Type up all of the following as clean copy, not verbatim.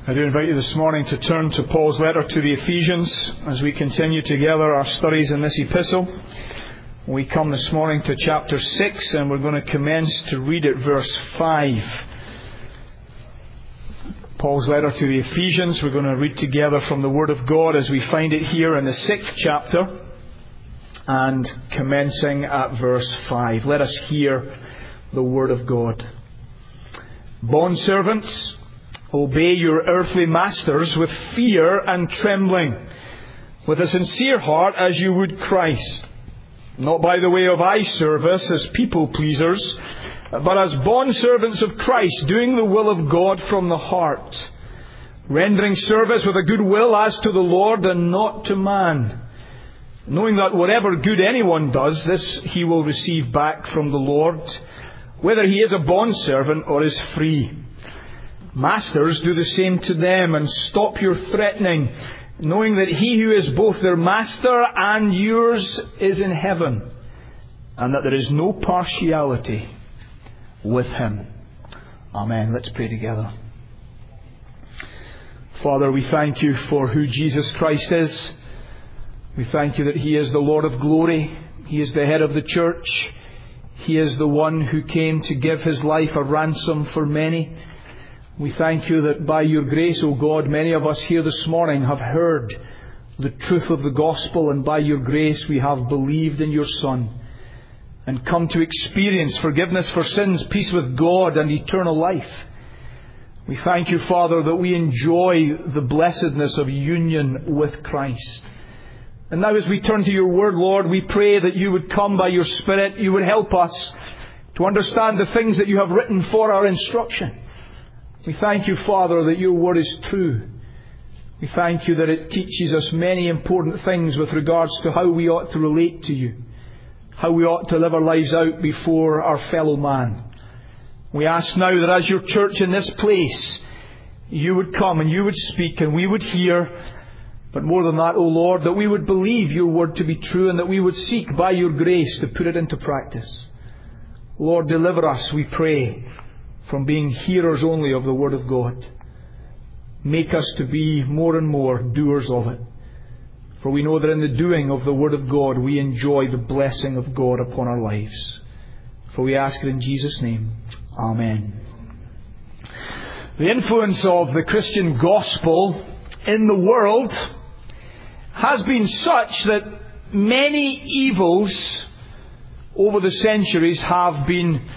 I do invite you this morning to turn to Paul's letter to the Ephesians as we continue together our studies in this epistle. We come this morning to chapter 6 and we're going to commence to read at verse 5. Paul's letter to the Ephesians, we're going to read together from the Word of God as we find it here in the 6th chapter and commencing at verse 5. Let us hear the Word of God. Bondservants, obey your earthly masters with fear and trembling, with a sincere heart as you would Christ, not by the way of eye service as people pleasers, but as bondservants of Christ, doing the will of God from the heart, rendering service with a good will as to the Lord and not to man, knowing that whatever good anyone does, this he will receive back from the Lord, whether he is a bondservant or is free. Masters, do the same to them, and stop your threatening, knowing that he who is both their master and yours is in heaven, and that there is no partiality with him. Amen. Let's pray together. Father, we thank you for who Jesus Christ is. We thank you that he is the Lord of glory. He is the head of the church. He is the one who came to give his life a ransom for many. We thank you that by your grace, O God, many of us here this morning have heard the truth of the gospel, and by your grace we have believed in your Son and come to experience forgiveness for sins, peace with God and eternal life. We thank you, Father, that we enjoy the blessedness of union with Christ. And now as we turn to your word, Lord, we pray that you would come by your Spirit, you would help us to understand the things that you have written for our instruction. We thank you, Father, that your word is true. We thank you that it teaches us many important things with regards to how we ought to relate to you, how we ought to live our lives out before our fellow man. We ask now that as your church in this place, you would come and you would speak and we would hear. But more than that, O Lord, that we would believe your word to be true and that we would seek by your grace to put it into practice. Lord, deliver us, we pray, from being hearers only of the Word of God. Make us to be more and more doers of it. For we know that in the doing of the Word of God, we enjoy the blessing of God upon our lives. For we ask it in Jesus' name. Amen. The influence of the Christian gospel in the world has been such that many evils over the centuries have been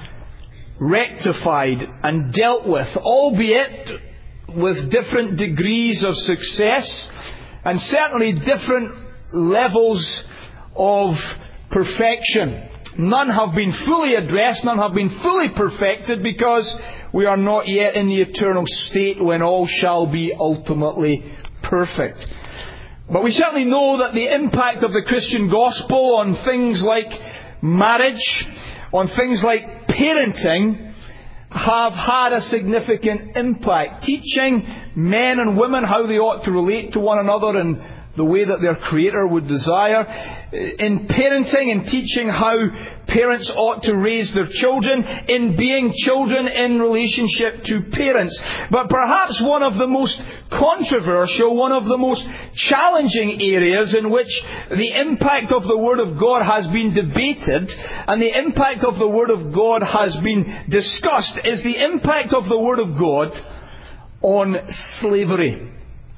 rectified and dealt with, albeit with different degrees of success and certainly different levels of perfection. None have been fully addressed, none have been fully perfected, because we are not yet in the eternal state when all shall be ultimately perfect. But we certainly know that the impact of the Christian gospel on things like marriage, on things like parenting, have had a significant impact, teaching men and women how they ought to relate to one another in the way that their Creator would desire, in parenting and teaching how parents ought to raise their children, in being children in relationship to parents. But perhaps one of the most controversial, one of the most challenging areas in which the impact of the Word of God has been debated and the impact of the Word of God has been discussed is the impact of the Word of God on slavery.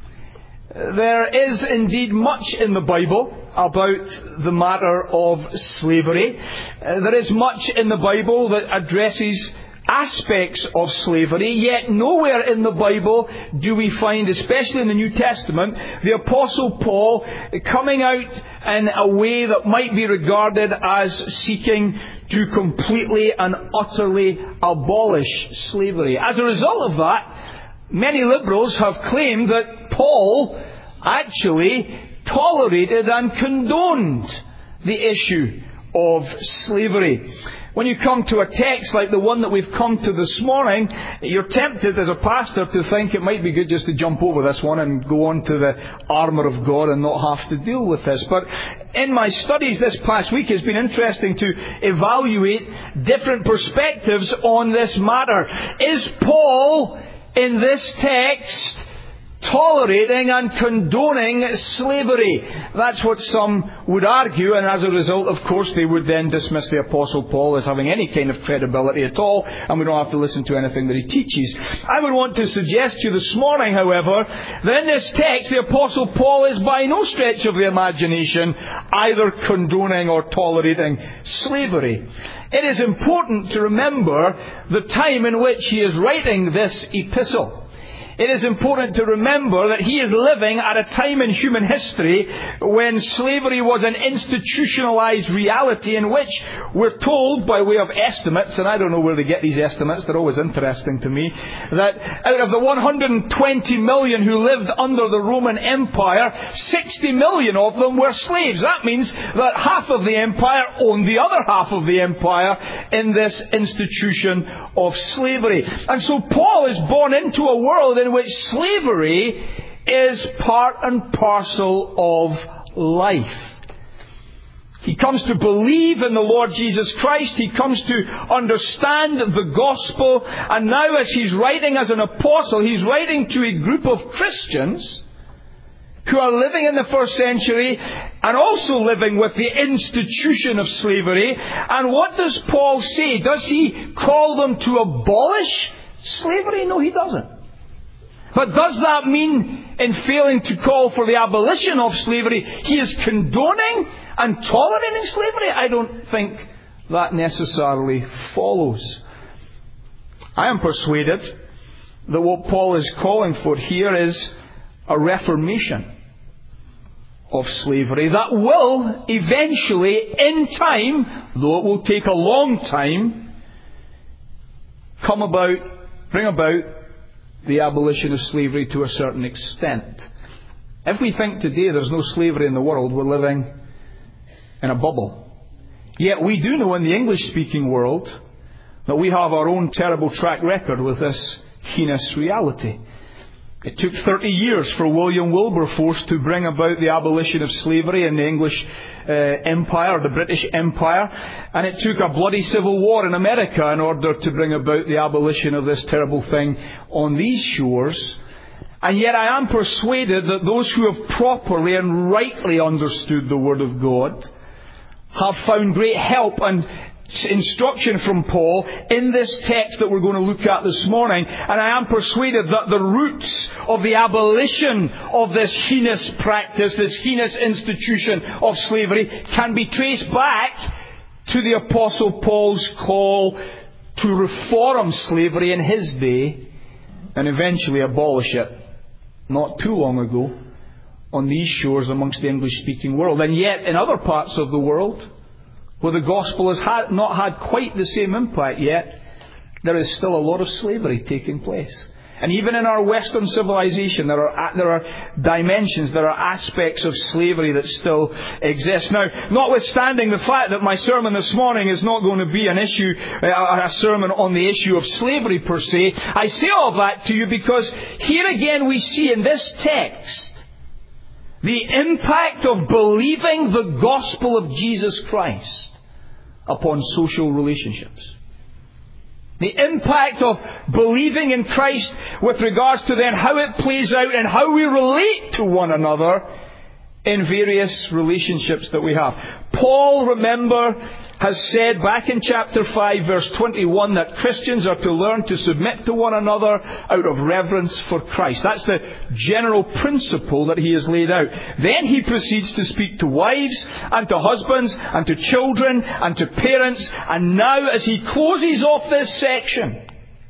There is indeed much in the Bible about the matter of slavery. There is much in the Bible that addresses aspects of slavery, yet nowhere in the Bible do we find, especially in the New Testament, the Apostle Paul coming out in a way that might be regarded as seeking to completely and utterly abolish slavery. As a result of that, many liberals have claimed that Paul actually tolerated and condoned the issue of slavery. When you come to a text like the one that we've come to this morning, you're tempted as a pastor to think it might be good just to jump over this one and go on to the armour of God and not have to deal with this. But in my studies this past week, it's been interesting to evaluate different perspectives on this matter. Is Paul in this text tolerating and condoning slavery. That's what some would argue, and as a result, of course, they would then dismiss the Apostle Paul as having any kind of credibility at all, and we don't have to listen to anything that he teaches. I would want to suggest to you this morning, however, that in this text, the Apostle Paul is by no stretch of the imagination either condoning or tolerating slavery. It is important to remember the time in which he is writing this epistle. It is important to remember that he is living at a time in human history when slavery was an institutionalized reality in which we're told, by way of estimates, and I don't know where they get these estimates, they're always interesting to me, that out of the 120 million who lived under the Roman Empire, 60 million of them were slaves. That means that half of the empire owned the other half of the empire in this institution of slavery. And so Paul is born into a world in which slavery is part and parcel of life. He comes to believe in the Lord Jesus Christ. He comes to understand the gospel. And now as he's writing as an apostle, he's writing to a group of Christians who are living in the first century and also living with the institution of slavery. And what does Paul say? Does he call them to abolish slavery? No, he doesn't. But does that mean, in failing to call for the abolition of slavery, he is condoning and tolerating slavery? I don't think that necessarily follows. I am persuaded that what Paul is calling for here is a reformation of slavery that will eventually, in time, though it will take a long time, bring about the abolition of slavery to a certain extent. If we think today there's no slavery in the world, we're living in a bubble. Yet we do know in the English-speaking world that we have our own terrible track record with this heinous reality. It took 30 years for William Wilberforce to bring about the abolition of slavery in the English Empire, the British Empire. And it took a bloody civil war in America in order to bring about the abolition of this terrible thing on these shores. And yet I am persuaded that those who have properly and rightly understood the Word of God have found great help and instruction from Paul in this text that we're going to look at this morning. And I am persuaded that the roots of the abolition of this heinous practice, this heinous institution of slavery, can be traced back to the Apostle Paul's call to reform slavery in his day and eventually abolish it not too long ago on these shores amongst the English-speaking world. And yet in other parts of the world, where the gospel has not had quite the same impact yet, there is still a lot of slavery taking place. And even in our Western civilization, there are dimensions, there are aspects of slavery that still exist. Now, notwithstanding the fact that my sermon this morning is not going to be a sermon on the issue of slavery per se, I say all that to you because here again we see in this text the impact of believing the gospel of Jesus Christ upon social relationships. The impact of believing in Christ with regards to then how it plays out and how we relate to one another in various relationships that we have. Paul, remember, has said back in chapter 5, verse 21, that Christians are to learn to submit to one another out of reverence for Christ. That's the general principle that he has laid out. Then he proceeds to speak to wives and to husbands and to children and to parents. And now, as he closes off this section,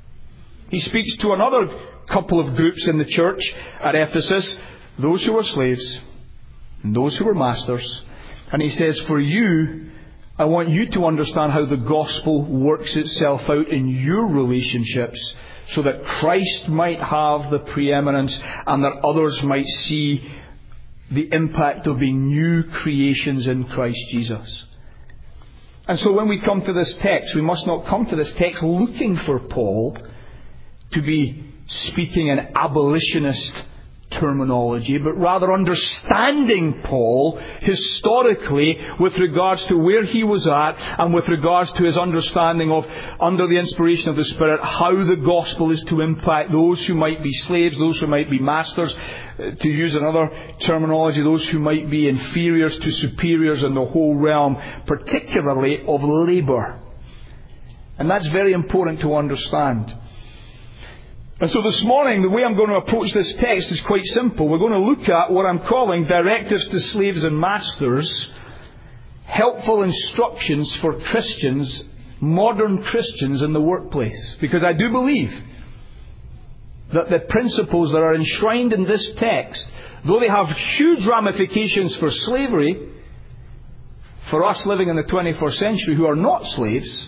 he speaks to another couple of groups in the church at Ephesus, those who were slaves and those who were masters. And he says, for you, I want you to understand how the gospel works itself out in your relationships so that Christ might have the preeminence and that others might see the impact of being new creations in Christ Jesus. And so when we come to this text, we must not come to this text looking for Paul to be speaking in abolitionist terminology, but rather understanding Paul historically with regards to where he was at and with regards to his understanding of, under the inspiration of the Spirit, how the gospel is to impact those who might be slaves, those who might be masters, to use another terminology, those who might be inferiors to superiors in the whole realm, particularly of labour. And that's very important to understand. And so this morning, the way I'm going to approach this text is quite simple. We're going to look at what I'm calling directives to slaves and masters, helpful instructions for Christians, modern Christians in the workplace. Because I do believe that the principles that are enshrined in this text, though they have huge ramifications for slavery, for us living in the 21st century who are not slaves,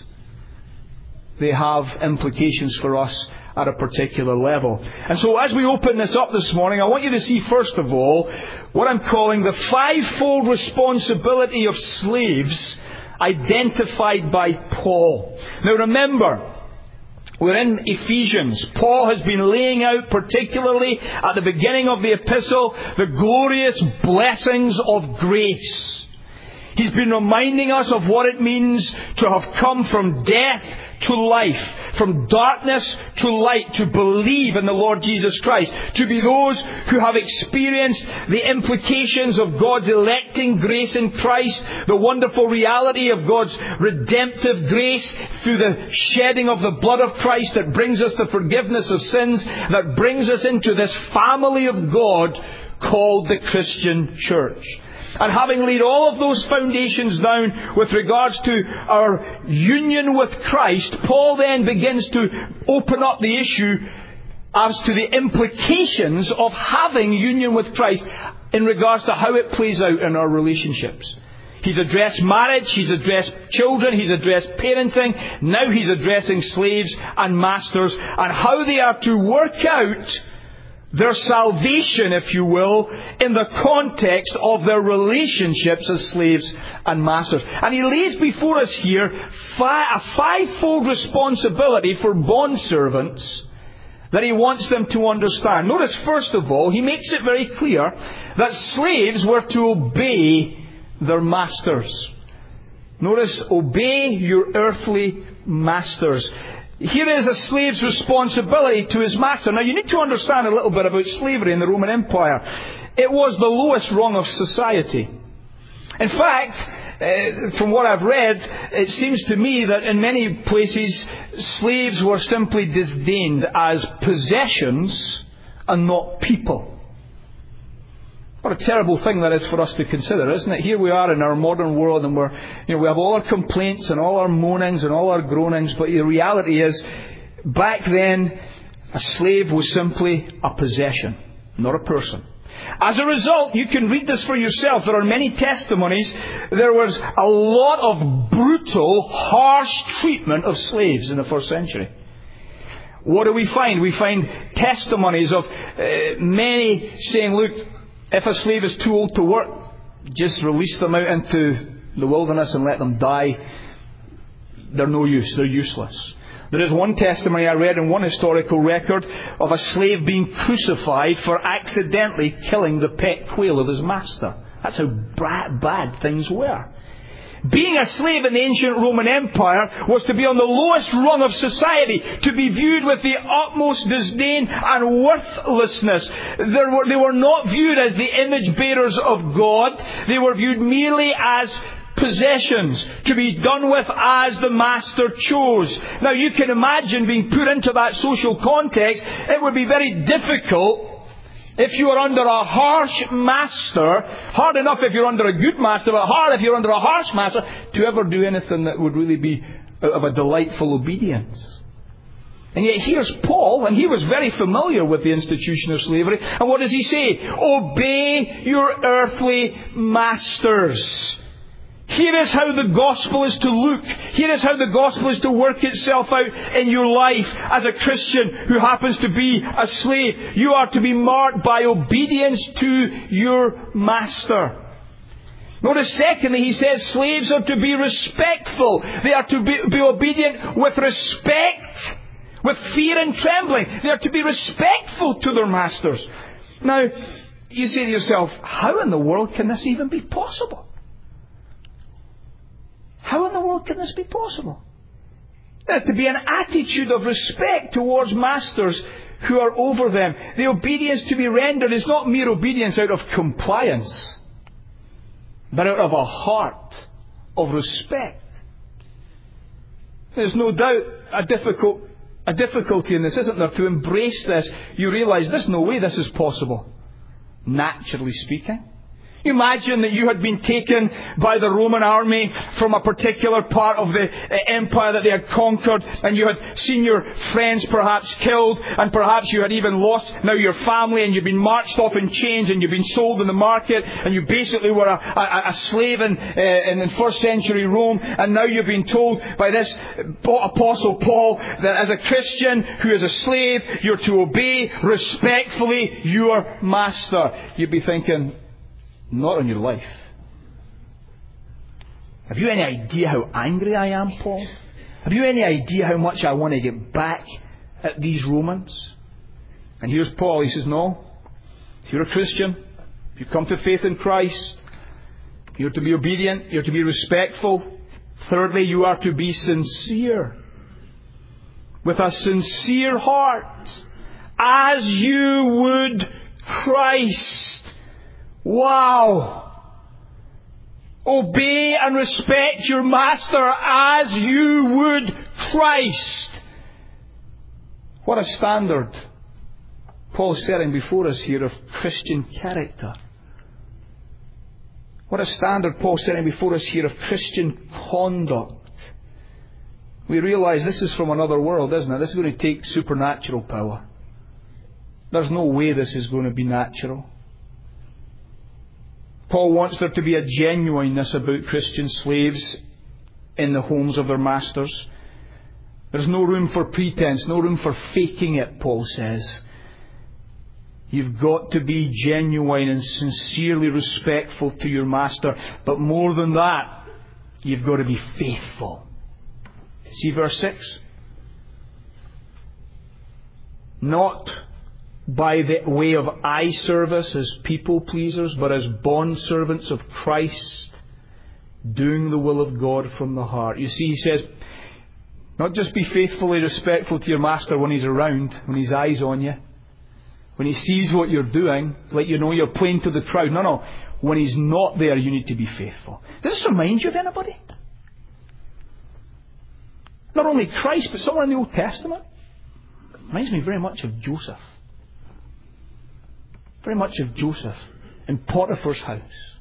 they have implications for us at a particular level. And so as we open this up this morning, I want you to see first of all what I'm calling the fivefold responsibility of slaves identified by Paul. Now remember, we're in Ephesians. Paul has been laying out, particularly at the beginning of the epistle, the glorious blessings of grace. He's been reminding us of what it means to have come from death to life, from darkness to light, to believe in the Lord Jesus Christ, to be those who have experienced the implications of God's electing grace in Christ, the wonderful reality of God's redemptive grace through the shedding of the blood of Christ that brings us the forgiveness of sins, that brings us into this family of God called the Christian church. And having laid all of those foundations down with regards to our union with Christ, Paul then begins to open up the issue as to the implications of having union with Christ in regards to how it plays out in our relationships. He's addressed marriage, he's addressed children, he's addressed parenting, now he's addressing slaves and masters and how they are to work out their salvation, if you will, in the context of their relationships as slaves and masters. And he lays before us here a fivefold responsibility for bondservants that he wants them to understand. Notice, first of all, he makes it very clear that slaves were to obey their masters. Notice, obey your earthly masters. Here is a slave's responsibility to his master. Now you need to understand a little bit about slavery in the Roman Empire. It was the lowest rung of society. In fact, from what I've read, it seems to me that in many places slaves were simply disdained as possessions and not people. What a terrible thing that is for us to consider, isn't it? Here we are in our modern world and we have all our complaints and all our moanings and all our groanings, but the reality is, back then, a slave was simply a possession, not a person. As a result, you can read this for yourself. There are many testimonies. There was a lot of brutal, harsh treatment of slaves in the first century. What do we find? We find testimonies of many saying, look, if a slave is too old to work, just release them out into the wilderness and let them die. They're no use. They're useless. There is one testimony I read in one historical record of a slave being crucified for accidentally killing the pet quail of his master. That's how bad things were. Being a slave in the ancient Roman Empire was to be on the lowest rung of society, to be viewed with the utmost disdain and worthlessness. They were not viewed as the image bearers of God. They were viewed merely as possessions, to be done with as the master chose. Now you can imagine being put into that social context. It would be very difficult if you are under a harsh master. Hard enough if you're under a good master, but hard if you're under a harsh master to ever do anything that would really be of a delightful obedience. And yet here's Paul, and he was very familiar with the institution of slavery. And what does he say? Obey your earthly masters. Here is how the gospel is to look. Here is how the gospel is to work itself out in your life as a Christian who happens to be a slave. You are to be marked by obedience to your master. Notice secondly, he says slaves are to be respectful. They are to be obedient with respect, with fear and trembling. They are to be respectful to their masters. Now, you say to yourself, how in the world can this even be possible? How in the world can this be possible? There to be an attitude of respect towards masters who are over them. The obedience to be rendered is not mere obedience out of compliance, but out of a heart of respect. There's no doubt a difficulty in this, isn't there? To embrace this, you realise there's no way this is possible, naturally speaking. You imagine that you had been taken by the Roman army from a particular part of the empire that they had conquered, and you had seen your friends perhaps killed, and perhaps you had even lost now your family, and you've been marched off in chains, and you've been sold in the market, and you basically were a slave in first century Rome, and now you've been told by this Apostle Paul that as a Christian who is a slave, you're to obey respectfully your master. You'd be thinking, not in your life. Have you any idea how angry I am, Paul? Have you any idea how much I want to get back at these Romans? And here's Paul. He says, no. If you're a Christian, if you come to faith in Christ, you're to be obedient, you're to be respectful. Thirdly, you are to be sincere. With a sincere heart, as you would Christ. Wow! Obey and respect your master as you would Christ. What a standard Paul's setting before us here of Christian character. What a standard Paul's setting before us here of Christian conduct. We realise this is from another world, isn't it? This is going to take supernatural power. There's no way this is going to be natural. Paul wants there to be a genuineness about Christian slaves in the homes of their masters. There's no room for pretense, no room for faking it, Paul says. You've got to be genuine and sincerely respectful to your master. But more than that, you've got to be faithful. See verse 6? Not by the way of eye service as people pleasers, but as bond servants of Christ, doing the will of God from the heart. You see, he says, not just be faithfully respectful to your master when he's around, when his eye's on you, when he sees what you're doing, like you know you're playing to the crowd. No. When he's not there, you need to be faithful. Does this remind you of anybody? Not only Christ, but someone in the Old Testament. It reminds me very much of Joseph. Very much of Joseph in Potiphar's house.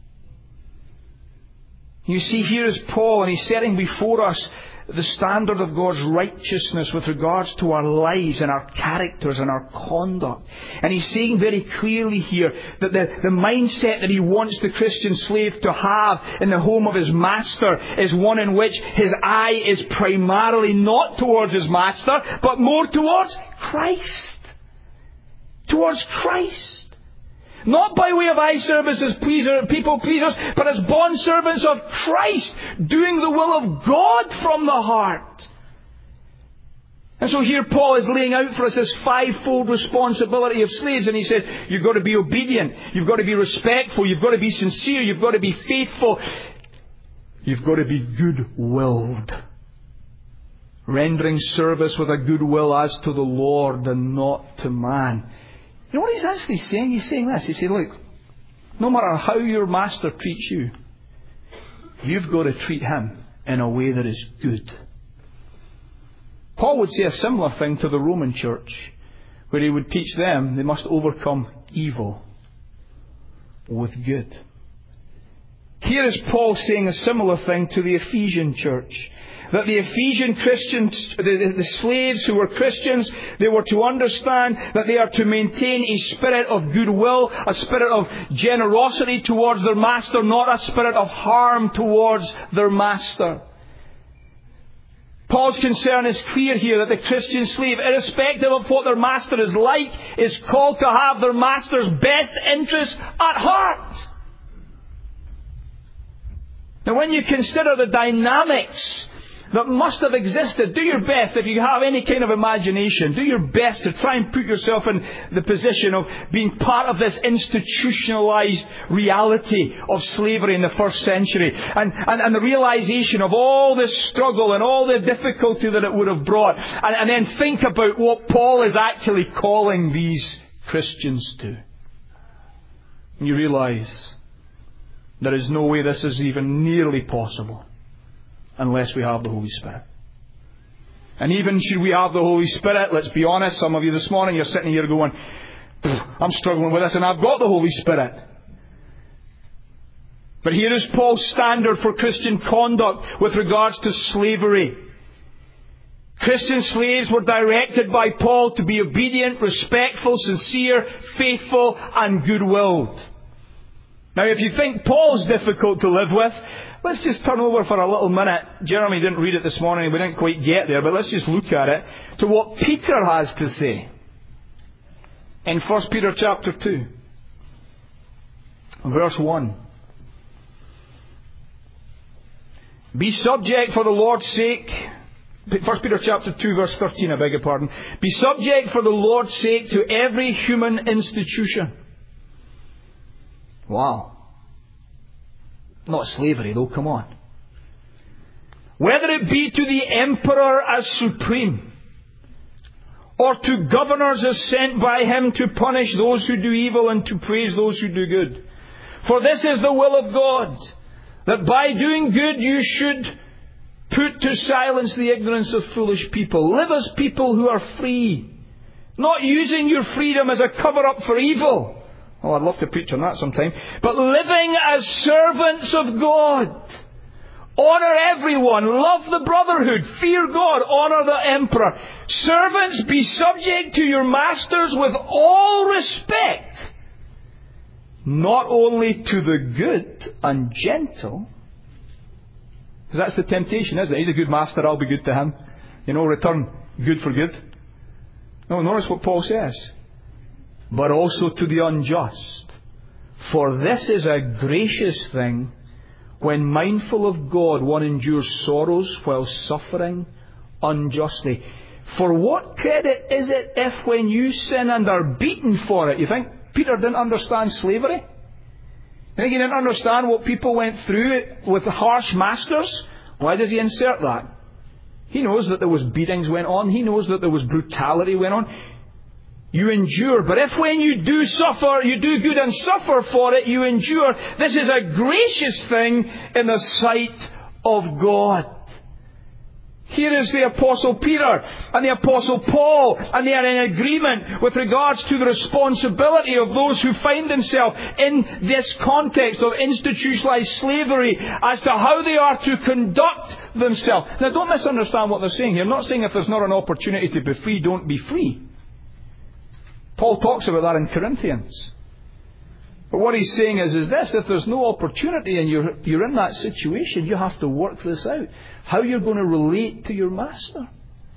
You see, here is Paul, and he's setting before us the standard of God's righteousness with regards to our lives and our characters and our conduct. And he's saying very clearly here that the mindset that he wants the Christian slave to have in the home of his master is one in which his eye is primarily not towards his master, but more towards Christ. Towards Christ. Not by way of eye service as people pleasers, but as bond servants of Christ, doing the will of God from the heart. And so here Paul is laying out for us this fivefold responsibility of slaves, and he says, you've got to be obedient, you've got to be respectful, you've got to be sincere, you've got to be faithful, you've got to be good-willed. Rendering service with a good will as to the Lord and not to man. You know what he's actually saying? He's saying this. He said, look, no matter how your master treats you, you've got to treat him in a way that is good. Paul would say a similar thing to the Roman church, where he would teach them they must overcome evil with good. Here is Paul saying a similar thing to the Ephesian church. That the Ephesian Christians, the slaves who were Christians, they were to understand that they are to maintain a spirit of goodwill, a spirit of generosity towards their master, not a spirit of harm towards their master. Paul's concern is clear here that the Christian slave, irrespective of what their master is like, is called to have their master's best interests at heart. Now when you consider the dynamics that must have existed. Do your best, if you have any kind of imagination, do your best to try and put yourself in the position of being part of this institutionalized reality of slavery in the first century. And the realization of all this struggle and all the difficulty that it would have brought. And then think about what Paul is actually calling these Christians to. And you realize there is no way this is even nearly possible unless we have the Holy Spirit. And even should we have the Holy Spirit, let's be honest, some of you this morning, you're sitting here going, I'm struggling with this and I've got the Holy Spirit. But here is Paul's standard for Christian conduct with regards to slavery. Christian slaves were directed by Paul to be obedient, respectful, sincere, faithful, and good-willed. Now, if you think Paul's difficult to live with, let's just turn over for a little minute. Jeremy didn't read it this morning, we didn't quite get there, but let's just look at it, to what Peter has to say. In 1 Peter chapter 2, verse 1. Be subject for the Lord's sake. 1 Peter chapter 2 verse 13, I beg your pardon. Be subject for the Lord's sake to every human institution. Wow. Not slavery though, come on. Whether it be to the emperor as supreme, or to governors as sent by him to punish those who do evil and to praise those who do good. For this is the will of God, that by doing good you should put to silence the ignorance of foolish people. Live as people who are free, not using your freedom as a cover-up for evil. Oh, I'd love to preach on that sometime. But living as servants of God. Honour everyone. Love the brotherhood. Fear God. Honour the emperor. Servants, be subject to your masters with all respect. Not only to the good and gentle. Because that's the temptation, isn't it? He's a good master, I'll be good to him. Return good for good. No, notice what Paul says. But also to the unjust. For this is a gracious thing, when mindful of God one endures sorrows while suffering unjustly. For what credit is it if when you sin and are beaten for it? You think Peter didn't understand slavery? You think he didn't understand what people went through with harsh masters? Why does he insert that? He knows that there was beatings went on. He knows that there was brutality went on. You endure. But if when you do suffer, you do good and suffer for it, you endure. This is a gracious thing in the sight of God. Here is the Apostle Peter and the Apostle Paul, and they are in agreement with regards to the responsibility of those who find themselves in this context of institutionalized slavery as to how they are to conduct themselves. Now, don't misunderstand what they're saying here. I'm not saying if there's not an opportunity to be free, don't be free. Paul talks about that in Corinthians. But what he's saying is this: if there's no opportunity and you're in that situation, you have to work this out. How you're going to relate to your master.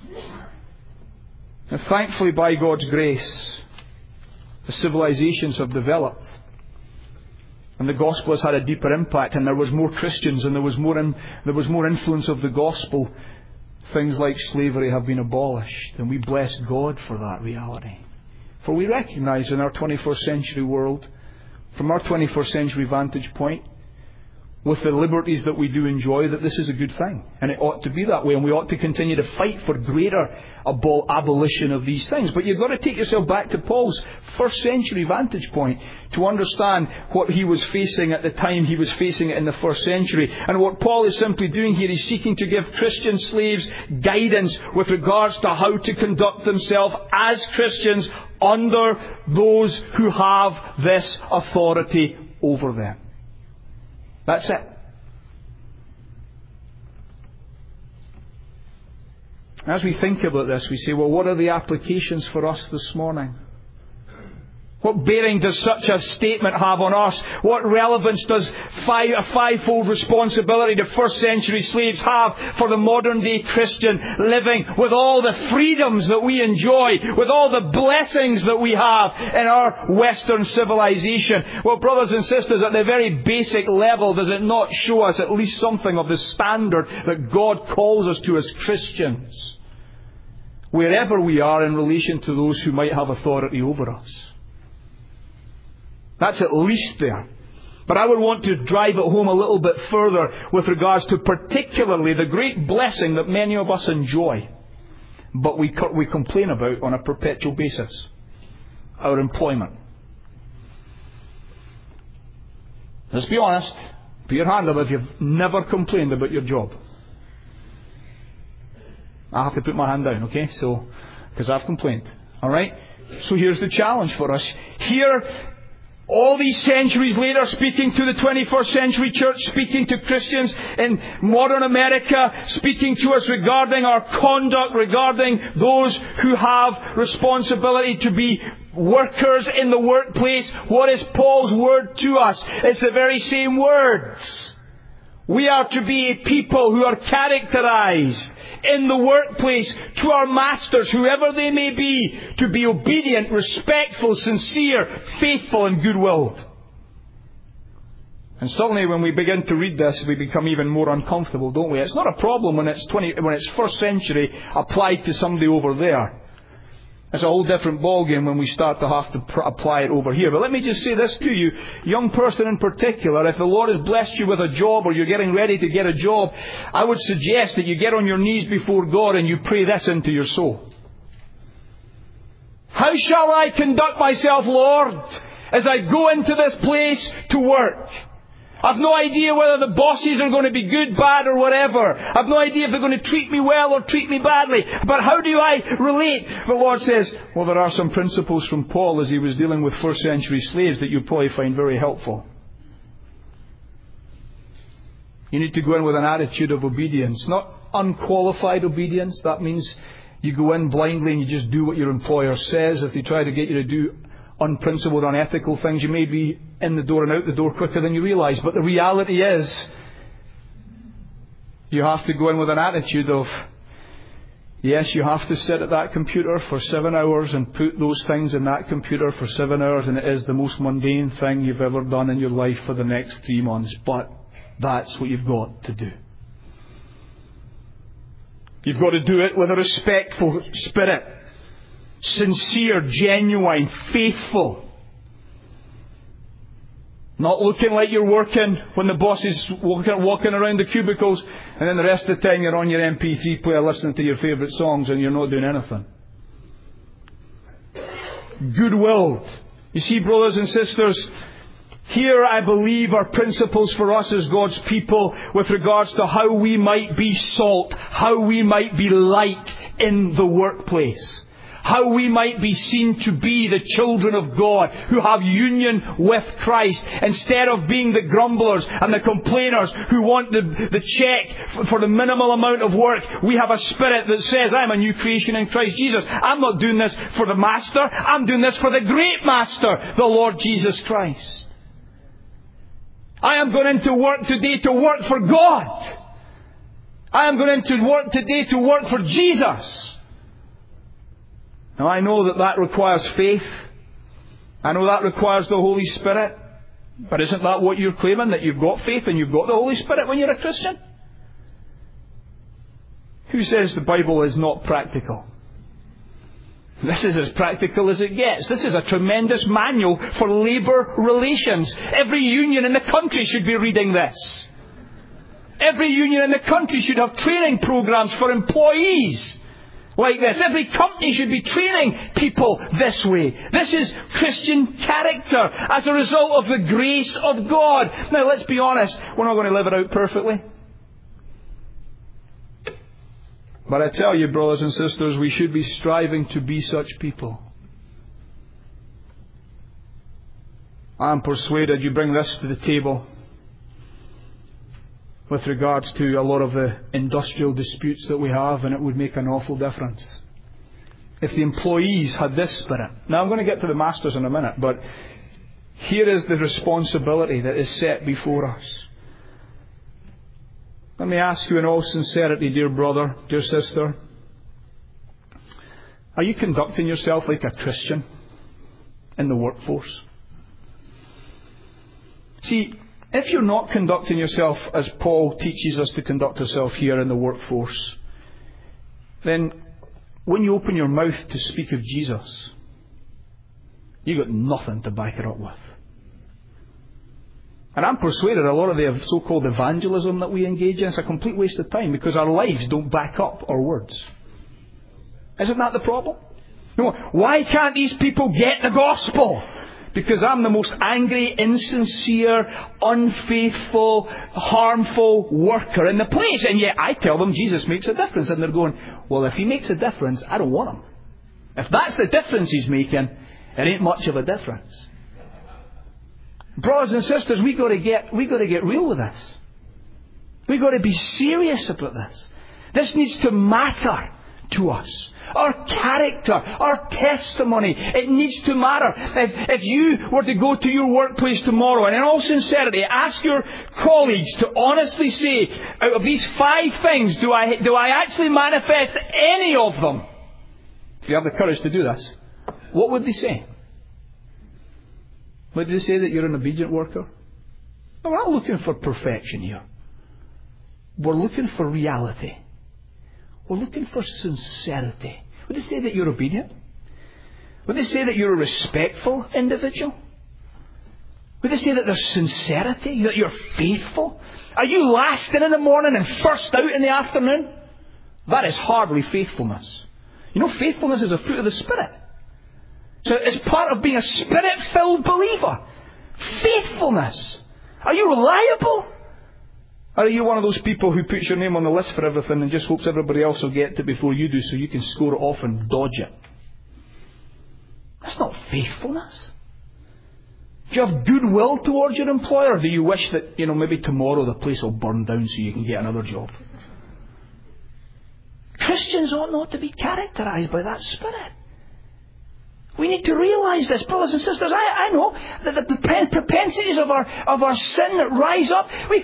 And thankfully, by God's grace, the civilizations have developed. And the gospel has had a deeper impact, and there was more Christians, and there was more influence of the gospel. Things like slavery have been abolished, and we bless God for that reality. For we recognize in our 21st century world, from our 21st century vantage point, with the liberties that we do enjoy, that this is a good thing. And it ought to be that way. And we ought to continue to fight for greater abolition of these things. But you've got to take yourself back to Paul's first century vantage point to understand what he was facing at the time he was facing it in the first century. And what Paul is simply doing here is seeking to give Christian slaves guidance with regards to how to conduct themselves as Christians under those who have this authority over them. That's it. As we think about this, we say, well, what are the applications for us this morning? What bearing does such a statement have on us? What relevance does a fivefold responsibility to first century slaves have for the modern day Christian living with all the freedoms that we enjoy, with all the blessings that we have in our Western civilization? Well, brothers and sisters, at the very basic level, does it not show us at least something of the standard that God calls us to as Christians, wherever we are in relation to those who might have authority over us? That's at least there. But I would want to drive it home a little bit further with regards to particularly the great blessing that many of us enjoy, but we complain about on a perpetual basis: our employment. Let's be honest. Put your hand up if you've never complained about your job. I have to put my hand down, okay? So, because I've complained. All right? So here's the challenge for us. Here, all these centuries later, speaking to the 21st century church, speaking to Christians in modern America, speaking to us regarding our conduct, regarding those who have responsibility to be workers in the workplace. What is Paul's word to us? It's the very same words. We are to be a people who are characterized in the workplace to our masters, whoever they may be, to be obedient, respectful, sincere, faithful and good-willed. And suddenly when we begin to read this, we become even more uncomfortable, don't we? It's not a problem when it's first century applied to somebody over there. It's a whole different ballgame when we start to have to apply it over here. But let me just say this to you, young person in particular, if the Lord has blessed you with a job or you're getting ready to get a job, I would suggest that you get on your knees before God and you pray this into your soul. How shall I conduct myself, Lord, as I go into this place to work? I've no idea whether the bosses are going to be good, bad or whatever. I've no idea if they're going to treat me well or treat me badly. But how do I relate? The Lord says, well, there are some principles from Paul as he was dealing with first century slaves that you'll probably find very helpful. You need to go in with an attitude of obedience, not unqualified obedience. That means you go in blindly and you just do what your employer says. If they try to get you to do unprincipled, unethical things, you may be in the door and out the door quicker than you realise. But the reality is, you have to go in with an attitude of, yes, you have to sit at that computer for 7 hours and put those things in that computer for 7 hours, and it is the most mundane thing you've ever done in your life for the next 3 months. But that's what you've got to do. You've got to do it with a respectful spirit. Sincere, genuine, faithful. Not looking like you're working when the boss is walking around the cubicles, and then the rest of the time you're on your MP3 player listening to your favourite songs and you're not doing anything. Good-willed. You see, brothers and sisters, here I believe are principles for us as God's people with regards to how we might be salt, how we might be light in the workplace. How we might be seen to be the children of God who have union with Christ, instead of being the grumblers and the complainers who want the check for the minimal amount of work. We have a spirit that says, I'm a new creation in Christ Jesus. I'm not doing this for the Master. I'm doing this for the great Master, the Lord Jesus Christ. I am going into work today to work for God. I am going into work today to work for Jesus. Now, I know that requires faith. I know that requires the Holy Spirit. But isn't that what you're claiming? That you've got faith and you've got the Holy Spirit when you're a Christian? Who says the Bible is not practical? This is as practical as it gets. This is a tremendous manual for labour relations. Every union in the country should be reading this. Every union in the country should have training programs for employees like this. Every company should be training people this way. This is Christian character as a result of the grace of God. Now, let's be honest, we're not going to live it out perfectly. But I tell you, brothers and sisters, we should be striving to be such people. I'm persuaded you bring this to the table with regards to a lot of the industrial disputes that we have, and it would make an awful difference. if the employees had this spirit. Now I'm going to get to the masters in a minute, but here is the responsibility that is set before us. Let me ask you in all sincerity, dear brother, dear sister, are you conducting yourself like a Christian in the workforce? See, if you're not conducting yourself as Paul teaches us to conduct ourselves here in the workforce, then when you open your mouth to speak of Jesus, you've got nothing to back it up with. And I'm persuaded a lot of the so-called evangelism that we engage in is a complete waste of time because our lives don't back up our words. Isn't that the problem? No. Why can't these people get the gospel? Because I'm the most angry, insincere, unfaithful, harmful worker in the place. And yet I tell them Jesus makes a difference. And they're going, well, if he makes a difference, I don't want him. If that's the difference he's making, it ain't much of a difference. Brothers and sisters, we've got to get real with this. We've got to be serious about this. This needs to matter to us. Our character, our testimony, it needs to matter. If you were to go to your workplace tomorrow and in all sincerity ask your colleagues to honestly say, out of these 5 things, do I actually manifest any of them? If you have the courage to do this, what would they say? Would they say that you're an obedient worker? No, we're not looking for perfection here. We're looking for reality. We're looking for sincerity. Would they say that you're obedient? Would they say that you're a respectful individual? Would they say that there's sincerity, that you're faithful? Are you last in the morning and first out in the afternoon? That is hardly faithfulness. You know, faithfulness is a fruit of the Spirit. So it's part of being a Spirit-filled believer. Faithfulness. Are you reliable? Or are you one of those people who puts your name on the list for everything and just hopes everybody else will get to it before you do so you can score it off and dodge it? That's not faithfulness. Do you have goodwill towards your employer? Or do you wish that, maybe tomorrow the place will burn down so you can get another job? Christians ought not to be characterized by that spirit. We need to realize this, brothers and sisters. I know that the propensities of our sin that rise up, we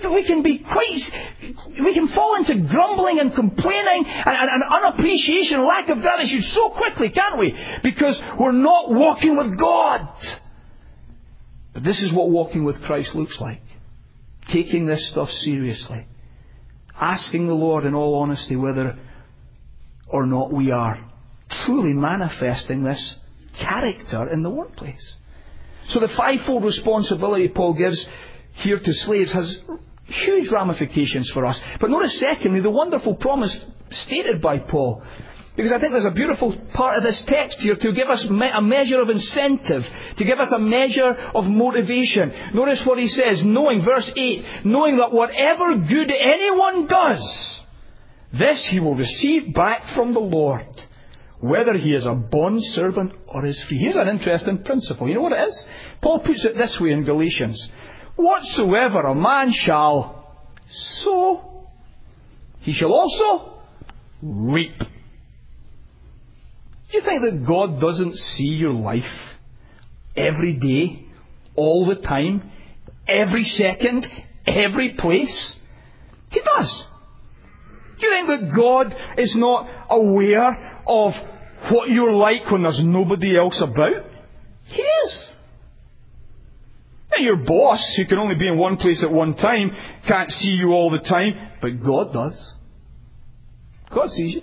can fall into grumbling and complaining and unappreciation, lack of gratitude so quickly, can't we? Because we're not walking with God. But this is what walking with Christ looks like. Taking this stuff seriously. Asking the Lord in all honesty whether or not we are truly manifesting this character in the workplace. So the 5-fold responsibility Paul gives here to slaves has huge ramifications for us. But notice secondly the wonderful promise stated by Paul. Because I think there's a beautiful part of this text here to give us a measure of incentive, to give us a measure of motivation. Notice what he says, verse 8, knowing that whatever good anyone does, this he will receive back from the Lord, whether he is a bondservant or is free. Here's an interesting principle. You know what it is? Paul puts it this way in Galatians. Whatsoever a man shall sow, he shall also reap. Do you think that God doesn't see your life every day, all the time, every second, every place? He does. Do you think that God is not aware of what you're like when there's nobody else about? He is. Now, your boss, who can only be in one place at one time, can't see you all the time, but God does. God sees you.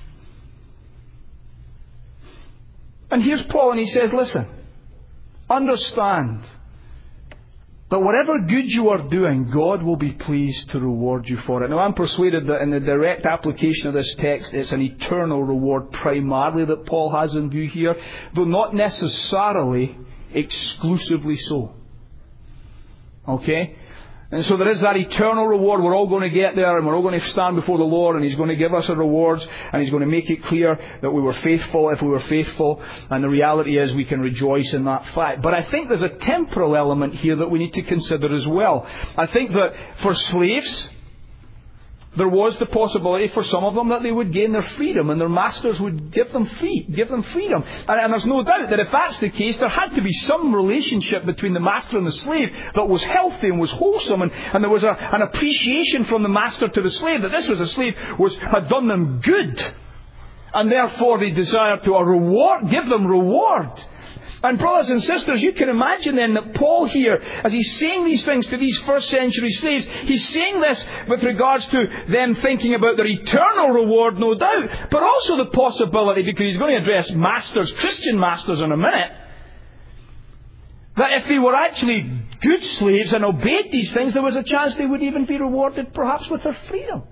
And here's Paul, and he says, listen, understand that whatever good you are doing, God will be pleased to reward you for it. Now, I'm persuaded that in the direct application of this text, it's an eternal reward primarily that Paul has in view here, though not necessarily exclusively so. Okay? And so there is that eternal reward. We're all going to get there, and we're all going to stand before the Lord, and He's going to give us our rewards, and He's going to make it clear that we were faithful if we were faithful, and the reality is we can rejoice in that fact. But I think there's a temporal element here that we need to consider as well. I think that for slaves, There was the possibility for some of them that they would gain their freedom and their masters would give them freedom. And there's no doubt that if that's the case, there had to be some relationship between the master and the slave that was healthy and was wholesome, and there was an appreciation from the master to the slave that this was a slave had done them good. And therefore they desired to give them reward. And brothers and sisters, you can imagine then that Paul here, as he's saying these things to these first century slaves, he's saying this with regards to them thinking about their eternal reward, no doubt, but also the possibility, because he's going to address masters, Christian masters in a minute, that if they were actually good slaves and obeyed these things, there was a chance they would even be rewarded perhaps with their freedom.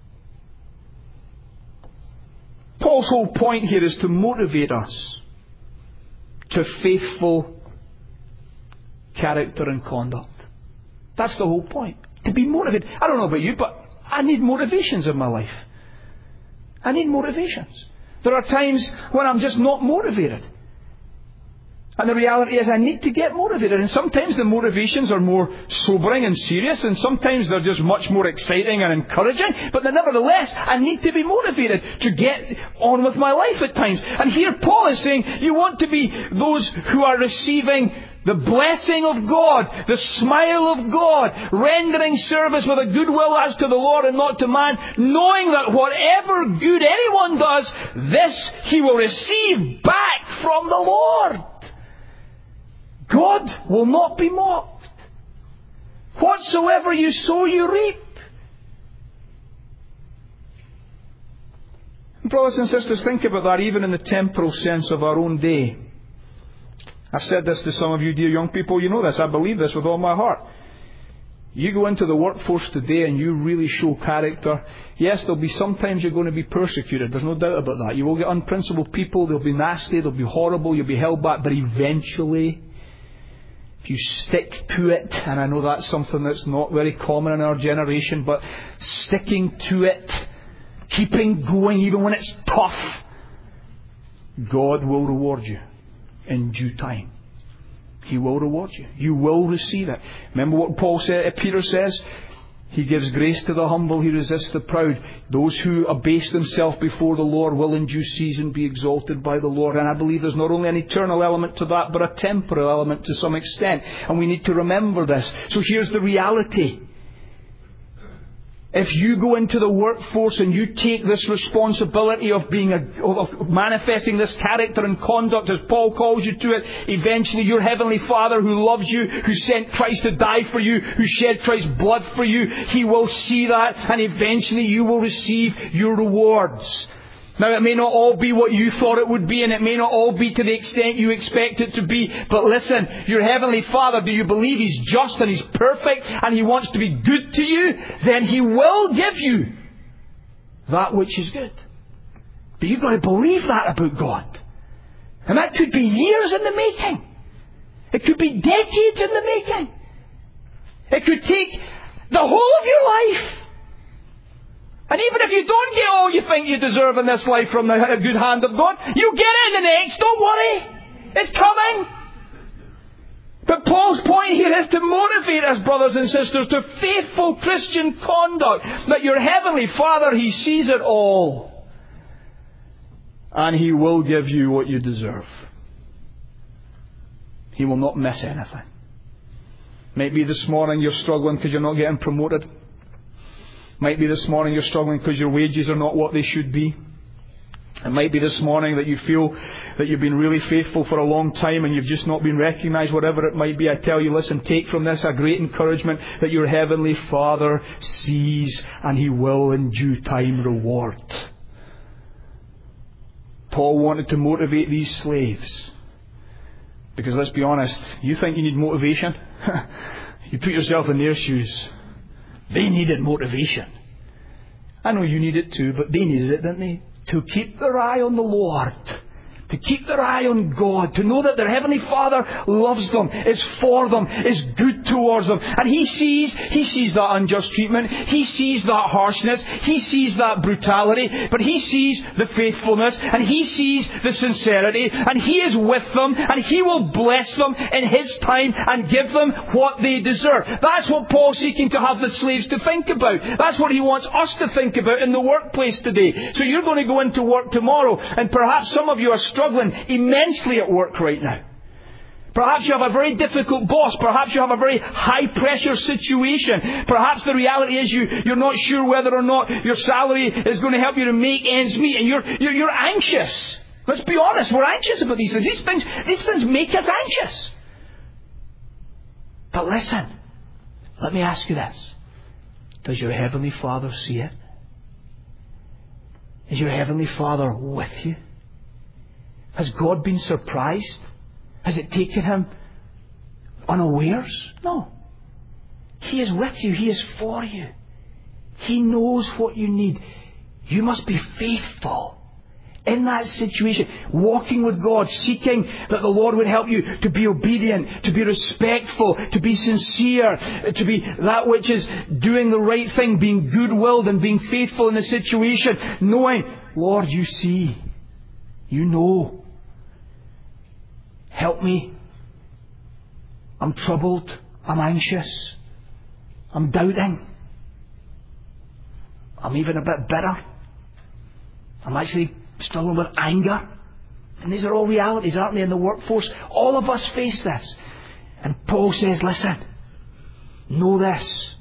Paul's whole point here is to motivate us to faithful character and conduct. That's the whole point. To be motivated. I don't know about you, but I need motivations in my life. I need motivations. There are times when I'm just not motivated. And the reality is I need to get motivated. And sometimes the motivations are more sobering and serious, and sometimes they're just much more exciting and encouraging. But nevertheless, I need to be motivated to get on with my life at times. And here Paul is saying, you want to be those who are receiving the blessing of God, the smile of God, rendering service with a good will as to the Lord and not to man, knowing that whatever good anyone does, this he will receive back from the Lord. God will not be mocked. Whatsoever you sow, you reap. Brothers and sisters, think about that even in the temporal sense of our own day. I've said this to some of you, dear young people. You know this. I believe this with all my heart. You go into the workforce today and you really show character. Yes, there'll be sometimes you're going to be persecuted. There's no doubt about that. You will get unprincipled people. They'll be nasty. They'll be horrible. You'll be held back. But eventually, if you stick to it, and I know that's something that's not very common in our generation, but sticking to it, keeping going even when it's tough, God will reward you in due time. He will reward you. You will receive it. Remember what Peter says? He gives grace to the humble, he resists the proud. Those who abase themselves before the Lord will in due season be exalted by the Lord. And I believe there's not only an eternal element to that, but a temporal element to some extent. And we need to remember this. So here's the reality. If you go into the workforce and you take this responsibility of of manifesting this character and conduct as Paul calls you to it, eventually your Heavenly Father who loves you, who sent Christ to die for you, who shed Christ's blood for you, He will see that, and eventually you will receive your rewards. Now, it may not all be what you thought it would be, and it may not all be to the extent you expect it to be. But listen, your Heavenly Father, do you believe He's just and He's perfect and He wants to be good to you? Then He will give you that which is good. But you've got to believe that about God. And that could be years in the making. It could be decades in the making. It could take the whole of your life. And even if you don't get all you think you deserve in this life from the good hand of God, you'll get it in the next. Don't worry. It's coming. But Paul's point here is to motivate us, brothers and sisters, to faithful Christian conduct. That your Heavenly Father, He sees it all. And He will give you what you deserve. He will not miss anything. Maybe this morning you're struggling because you're not getting promoted. Might be this morning you're struggling because your wages are not what they should be. It might be this morning that you feel that you've been really faithful for a long time and you've just not been recognised, whatever it might be. I tell you, listen, take from this a great encouragement that your Heavenly Father sees and He will in due time reward. Paul wanted to motivate these slaves. Because let's be honest, you think you need motivation? You put yourself in their shoes. They needed motivation. I know you need it too, but they needed it, didn't they? To keep their eye on the Lord. to keep their eye on God, to know that their Heavenly Father loves them, is for them, is good towards them. And He sees that unjust treatment, He sees that harshness, He sees that brutality, but He sees the faithfulness, and He sees the sincerity, and He is with them, and He will bless them in His time and give them what they deserve. That's what Paul's seeking to have the slaves to think about. That's what he wants us to think about in the workplace today. So you're going to go into work tomorrow, and perhaps some of you are struggling immensely at work right now. Perhaps you have a very difficult boss. Perhaps you have a very high-pressure situation. Perhaps the reality is you're not sure whether or not your salary is going to help you to make ends meet, and you're anxious. Let's be honest, we're anxious about these things. These things make us anxious. But listen, let me ask you this. Does your Heavenly Father see it? Is your Heavenly Father with you? Has God been surprised? Has it taken Him unawares? No. He is with you. He is for you. He knows what you need. You must be faithful in that situation, walking with God, seeking that the Lord would help you to be obedient, to be respectful, to be sincere, to be that which is doing the right thing, being good-willed and being faithful in the situation, knowing, Lord, you see, you know. Help me. I'm troubled. I'm anxious. I'm doubting. I'm even a bit bitter. I'm actually struggling with anger. And these are all realities, aren't they, in the workforce? All of us face this. And Paul says, listen, know this,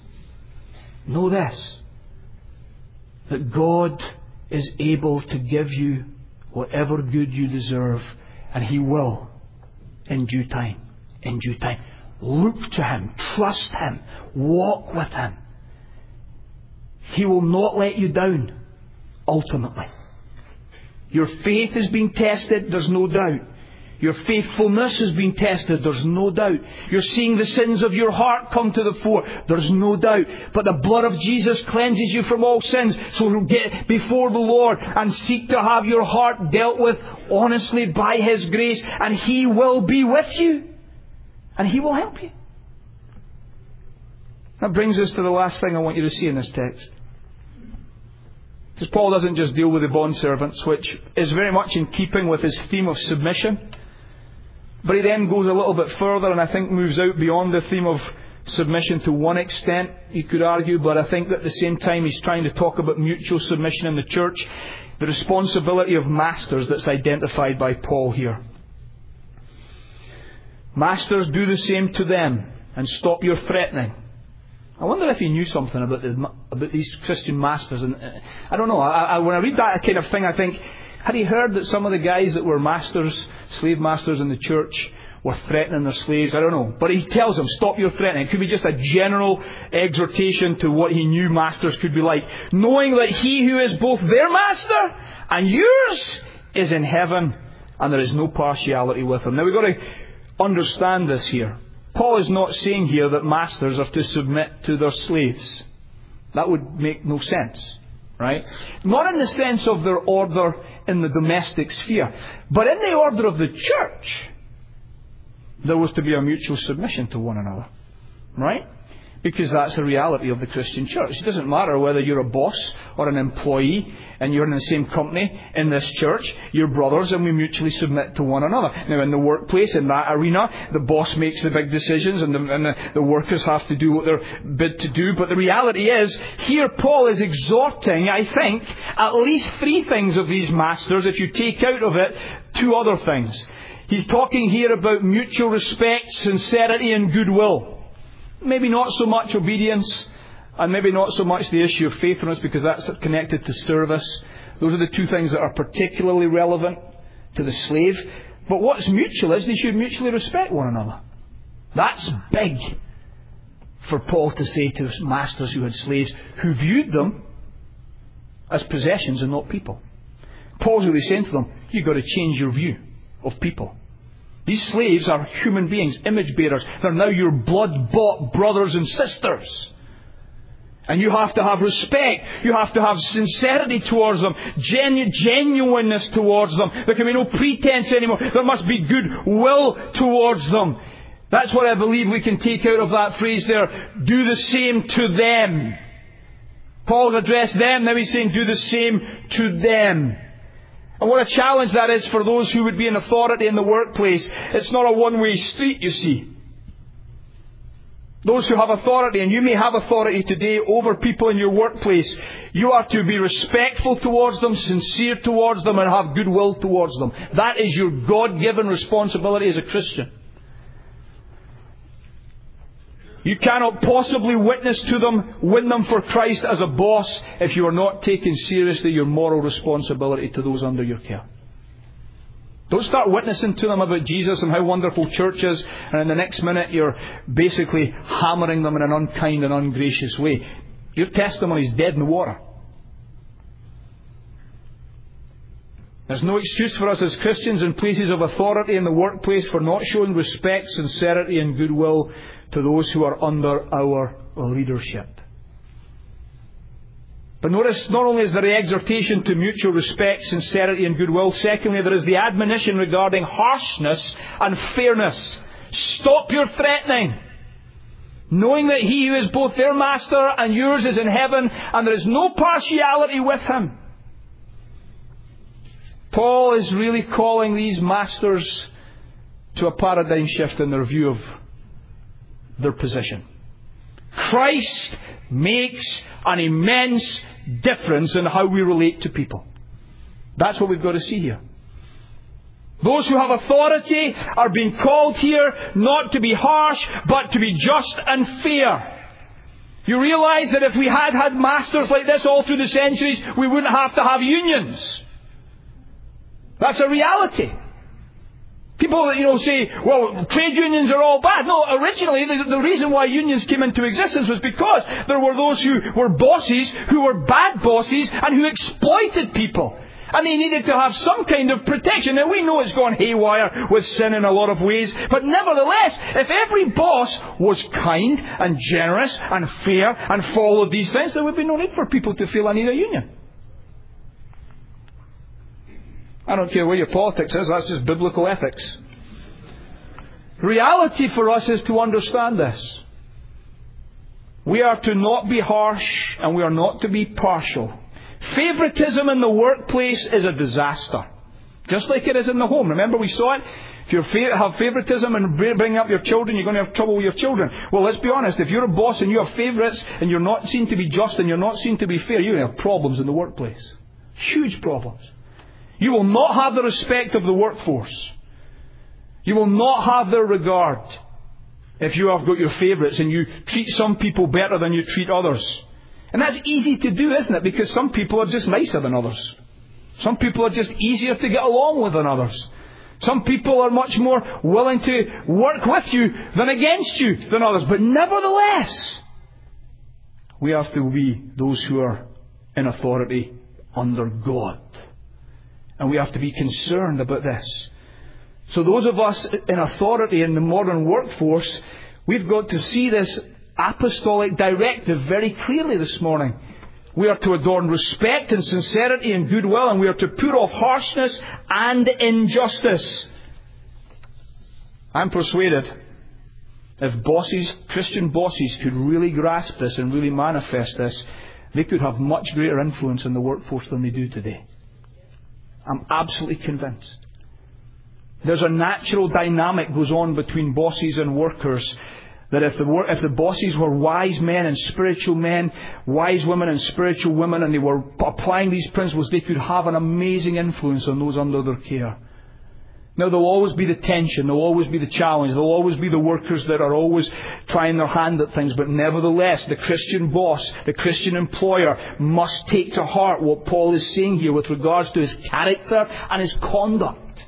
that God is able to give you whatever good you deserve, and He will in due time. In due time. Look to Him, trust Him, walk with Him. He will not let you down, ultimately. Your faith is being tested, there's no doubt. Your faithfulness is being tested, there's no doubt. You're seeing the sins of your heart come to the fore, there's no doubt. But the blood of Jesus cleanses you from all sins. So get before the Lord and seek to have your heart dealt with honestly by His grace, and He will be with you. And He will help you. That brings us to the last thing I want you to see in this text. Because Paul doesn't just deal with the bondservants, which is very much in keeping with his theme of submission. But he then goes a little bit further, and I think moves out beyond the theme of submission to one extent, you could argue. But I think that at the same time he's trying to talk about mutual submission in the church. The responsibility of masters that's identified by Paul here. Masters, do the same to them, and stop your threatening. I wonder if he knew something about these Christian masters. And I don't know. When I read that kind of thing, I think, had he heard that some of the guys that were masters, slave masters in the church, were threatening their slaves? I don't know. But he tells them, stop your threatening. It could be just a general exhortation to what he knew masters could be like. Knowing that He who is both their master and yours is in heaven, and there is no partiality with Him. Now we've got to understand this here. Paul is not saying here that masters are to submit to their slaves. That would make no sense, right? Not in the sense of their order in the domestic sphere, but in the order of the church, there was to be a mutual submission to one another, right? Because that's the reality of the Christian church. It doesn't matter whether you're a boss or an employee and you're in the same company in this church. You're brothers, and we mutually submit to one another. Now, in the workplace, in that arena, the boss makes the big decisions, and the workers have to do what they're bid to do. But the reality is, here Paul is exhorting, I think, at least 3 things of these masters. If you take out of it 2 other things. He's talking here about mutual respect, sincerity, and goodwill. Maybe not so much obedience, and maybe not so much the issue of faithfulness, because that's connected to service. Those are the 2 things that are particularly relevant to the slave. But what's mutual is they should mutually respect one another. That's big for Paul to say to his masters who had slaves, who viewed them as possessions and not people. Paul's really saying to them, you've got to change your view of people. These slaves are human beings, image bearers. They're now your blood-bought brothers and sisters. And you have to have respect. You have to have sincerity towards them. Genuineness towards them. There can be no pretense anymore. There must be goodwill towards them. That's what I believe we can take out of that phrase there. Do the same to them. Paul addressed them. Now he's saying do the same to them. And what a challenge that is for those who would be in authority in the workplace. It's not a one-way street, you see. Those who have authority, and you may have authority today over people in your workplace, you are to be respectful towards them, sincere towards them, and have goodwill towards them. That is your God-given responsibility as a Christian. You cannot possibly witness to them, win them for Christ as a boss, if you are not taking seriously your moral responsibility to those under your care. Don't start witnessing to them about Jesus and how wonderful church is, and in the next minute you're basically hammering them in an unkind and ungracious way. Your testimony is dead in the water. There's no excuse for us as Christians in places of authority in the workplace for not showing respect, sincerity and goodwill to those who are under our leadership. But notice, not only is there the exhortation to mutual respect, sincerity and goodwill, secondly, there is the admonition regarding harshness and fairness. Stop your threatening, knowing that He who is both their master and yours is in heaven, and there is no partiality with Him. Paul is really calling these masters to a paradigm shift in their view of their position. Christ makes an immense difference in how we relate to people. That's what we've got to see here. Those who have authority are being called here not to be harsh, but to be just and fair. You realize that if we had masters like this all through the centuries, we wouldn't have to have unions. That's a reality. People that, say, well, trade unions are all bad. No, originally, the reason why unions came into existence was because there were those who were bosses, who were bad bosses, and who exploited people. And they needed to have some kind of protection. Now, we know it's gone haywire with sin in a lot of ways, but nevertheless, if every boss was kind and generous and fair and followed these things, there would be no need for people to feel I need a union. I don't care where your politics is, that's just biblical ethics. Reality for us is to understand this. We are to not be harsh and we are not to be partial. Favoritism in the workplace is a disaster. Just like it is in the home. Remember we saw it? If you have favoritism and bring up your children, you're going to have trouble with your children. Well, let's be honest. If you're a boss and you have favourites and you're not seen to be just and you're not seen to be fair, you're going to have problems in the workplace. Huge problems. You will not have the respect of the workforce. You will not have their regard if you have got your favourites and you treat some people better than you treat others. And that's easy to do, isn't it? Because some people are just nicer than others. Some people are just easier to get along with than others. Some people are much more willing to work with you than against you than others. But nevertheless, we have to be those who are in authority under God. And we have to be concerned about this. So those of us in authority in the modern workforce, we've got to see this apostolic directive very clearly this morning. We are to adorn respect and sincerity and goodwill, and we are to put off harshness and injustice. I'm persuaded if bosses, Christian bosses, could really grasp this and really manifest this, they could have much greater influence in the workforce than they do today. I'm absolutely convinced. There's a natural dynamic goes on between bosses and workers that if the bosses were wise men and spiritual men, wise women and spiritual women, and they were applying these principles, they could have an amazing influence on those under their care. Now, there'll always be the tension, there'll always be the challenge, there'll always be the workers that are always trying their hand at things, but nevertheless, the Christian boss, the Christian employer must take to heart what Paul is saying here with regards to his character and his conduct.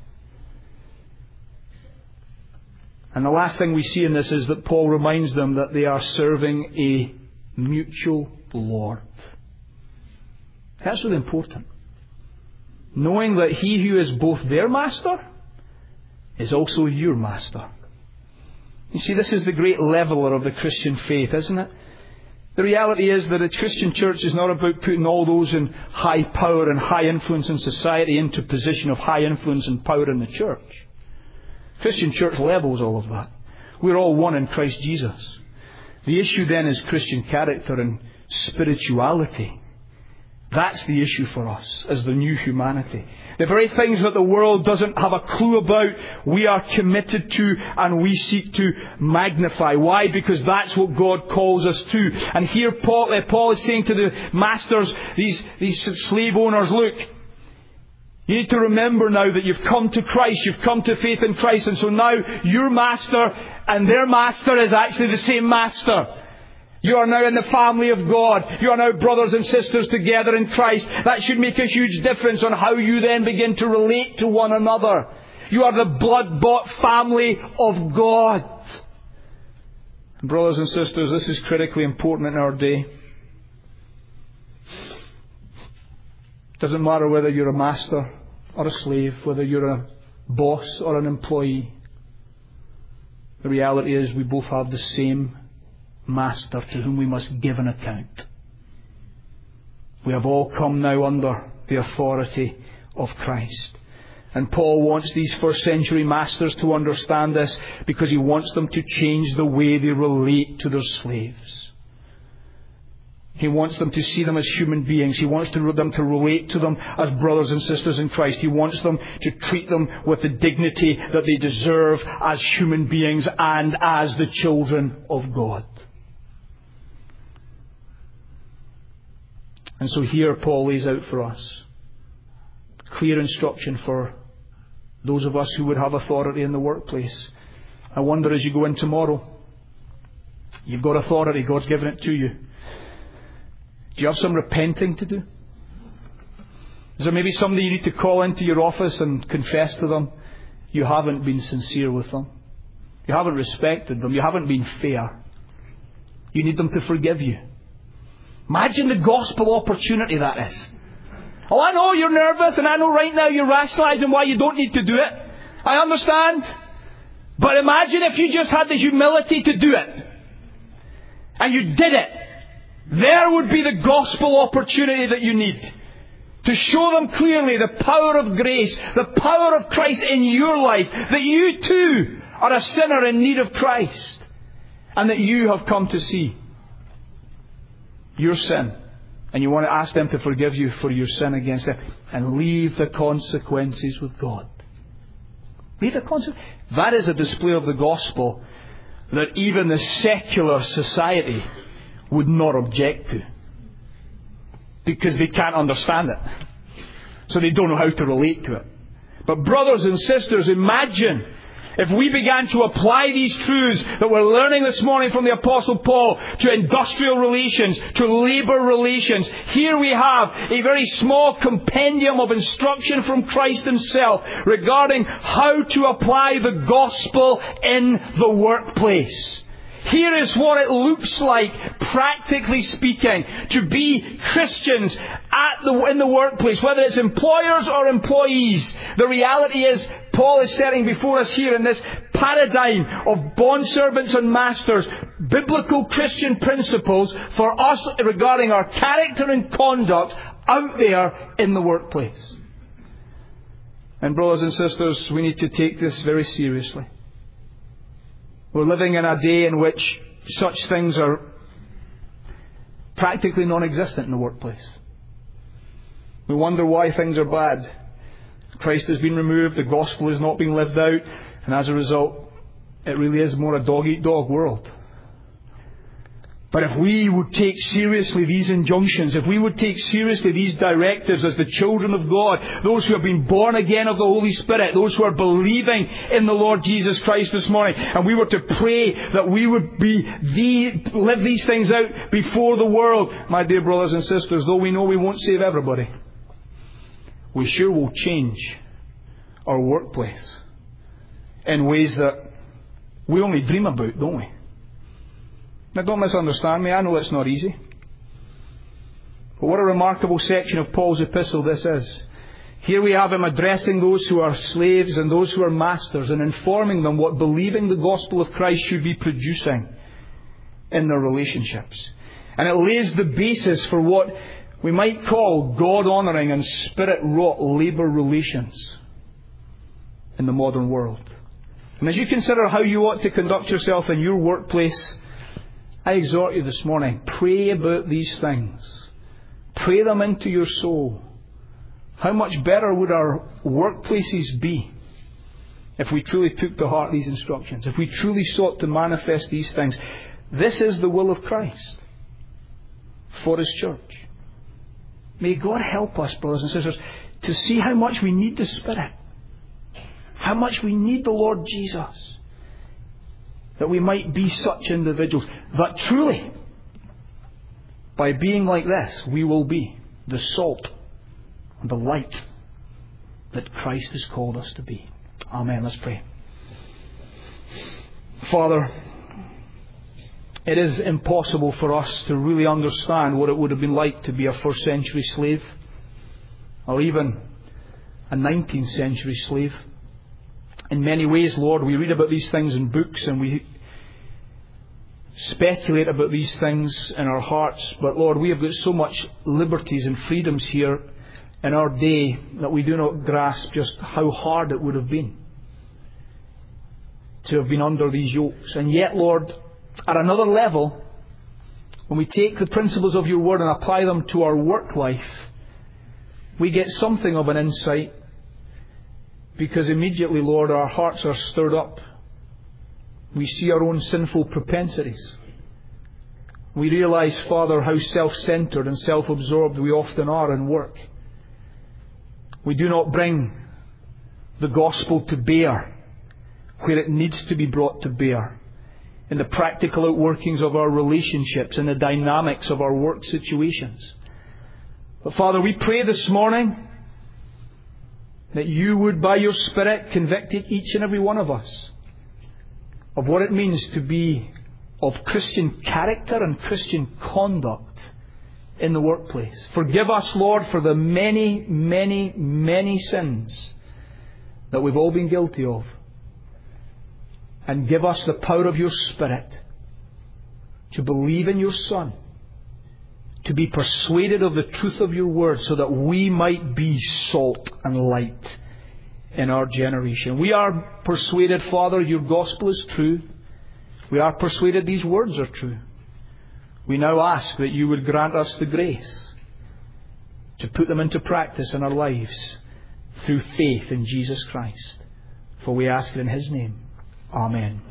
And the last thing we see in this is that Paul reminds them that they are serving a mutual Lord. That's really important. Knowing that He who is both their master is also your master. You see, this is the great leveler of the Christian faith, isn't it? The reality is that a Christian church is not about putting all those in high power and high influence in society into a position of high influence and power in the church. Christian church levels all of that. We're all one in Christ Jesus. The issue then is Christian character and spirituality. That's the issue for us as the new humanity. The very things that the world doesn't have a clue about, we are committed to and we seek to magnify. Why? Because that's what God calls us to. And here Paul is saying to the masters, these slave owners, look, you need to remember now that you've come to Christ, you've come to faith in Christ, and so now your master and their master is actually the same master. You are now in the family of God. You are now brothers and sisters together in Christ. That should make a huge difference on how you then begin to relate to one another. You are the blood-bought family of God. Brothers and sisters, this is critically important in our day. It doesn't matter whether you're a master or a slave, whether you're a boss or an employee. The reality is we both have the same master to whom we must give an account. We have all come now under the authority of Christ. And Paul wants these first century masters to understand this because he wants them to change the way they relate to their slaves. He wants them to see them as human beings. He wants them to relate to them as brothers and sisters in Christ. He wants them to treat them with the dignity that they deserve as human beings and as the children of God. And so here Paul lays out for us clear instruction for those of us who would have authority in the workplace. I wonder, as you go in tomorrow, you've got authority, God's given it to you. Do you have some repenting to do? Is there maybe somebody you need to call into your office and confess to them you haven't been sincere with them? You haven't respected them. You haven't been fair. You need them to forgive you. Imagine the gospel opportunity that is. Oh, I know you're nervous, and I know right now you're rationalizing why you don't need to do it. I understand. But imagine if you just had the humility to do it. And you did it. There would be the gospel opportunity that you need. To show them clearly the power of grace, the power of Christ in your life. That you too are a sinner in need of Christ. And that you have come to see your sin. And you want to ask them to forgive you for your sin against them. And leave the consequences with God. Leave the consequences. That is a display of the gospel that even the secular society would not object to. Because they can't understand it. So they don't know how to relate to it. But brothers and sisters, imagine if we began to apply these truths that we're learning this morning from the Apostle Paul to industrial relations, to labour relations. Here we have a very small compendium of instruction from Christ Himself regarding how to apply the gospel in the workplace. Here is what it looks like, practically speaking, to be Christians in the workplace, whether it's employers or employees. The reality is, Paul is setting before us here in this paradigm of bondservants and masters, biblical Christian principles for us regarding our character and conduct out there in the workplace. And brothers and sisters, we need to take this very seriously. We're living in a day in which such things are practically non-existent in the workplace. We wonder why things are bad. Christ has been removed, the gospel is not being lived out, and as a result, it really is more a dog-eat-dog world. But if we would take seriously these injunctions, if we would take seriously these directives as the children of God, those who have been born again of the Holy Spirit, those who are believing in the Lord Jesus Christ this morning, and we were to pray that we would live these things out before the world, my dear brothers and sisters, though we know we won't save everybody, we sure will change our workplace in ways that we only dream about, don't we? Now don't misunderstand me, I know it's not easy. But what a remarkable section of Paul's epistle this is. Here we have him addressing those who are slaves and those who are masters and informing them what believing the gospel of Christ should be producing in their relationships. And it lays the basis for what we might call God-honouring and Spirit-wrought labour relations in the modern world. And as you consider how you ought to conduct yourself in your workplace, I exhort you this morning, pray about these things. Pray them into your soul. How much better would our workplaces be if we truly took to heart these instructions, if we truly sought to manifest these things? This is the will of Christ for His church. May God help us, brothers and sisters, to see how much we need the Spirit, how much we need the Lord Jesus, that we might be such individuals. That truly, by being like this, we will be the salt and the light that Christ has called us to be. Amen. Let's pray. Father, it is impossible for us to really understand what it would have been like to be a first century slave, or even a 19th century slave. In many ways, Lord, we read about these things in books and we speculate about these things in our hearts. But Lord, we have got so much liberties and freedoms here in our day that we do not grasp just how hard it would have been to have been under these yokes. And yet, Lord, at another level, when we take the principles of your word and apply them to our work life, we get something of an insight, because immediately, Lord, our hearts are stirred up. We see our own sinful propensities. We realize, Father, how self-centered and self-absorbed we often are in work. We do not bring the gospel to bear where it needs to be brought to bear, in the practical outworkings of our relationships and the dynamics of our work situations. But Father, we pray this morning that you would, by your Spirit, convict each and every one of us of what it means to be of Christian character and Christian conduct in the workplace. Forgive us, Lord, for the many, many, many sins that we've all been guilty of. And give us the power of your Spirit to believe in your Son, to be persuaded of the truth of your word, so that we might be salt and light in our generation. We are persuaded, Father, your gospel is true. We are persuaded these words are true. We now ask that you would grant us the grace to put them into practice in our lives through faith in Jesus Christ. For we ask it in His name. Amen.